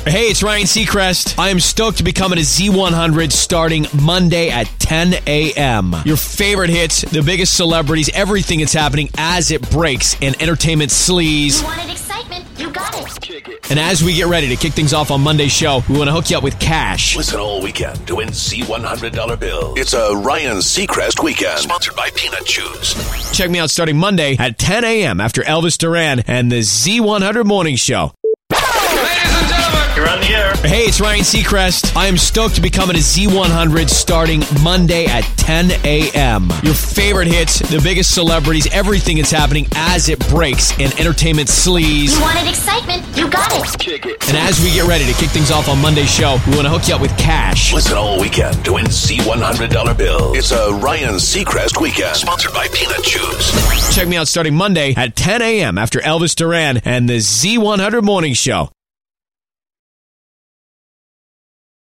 Hey, it's Ryan Seacrest. I am stoked to be coming to Z100 starting Monday at 10 a.m. Your favorite hits, the biggest celebrities, everything that's happening as it breaks, and entertainment sleaze. You wanted excitement? You got it. And as we get ready to kick things off on Monday's show, we want to hook you up with cash. Listen all weekend to win Z100 bill. It's a Ryan Seacrest weekend. Sponsored by Peanut Chews. Check me out starting Monday at 10 a.m. after Elvis Duran and the Z100 Morning Show. You're on the air. Hey, it's Ryan Seacrest. I am stoked to be coming to Z100 starting Monday at 10 a.m. Your favorite hits, the biggest celebrities, everything that's happening as it breaks, and entertainment sleaze. You wanted excitement? You got it. And as we get ready to kick things off on Monday's show, we want to hook you up with cash. Listen all weekend to win Z100 bill. It's a Ryan Seacrest weekend. Sponsored by Peanut Chews. Check me out starting Monday at 10 a.m. after Elvis Duran and the Z100 Morning Show.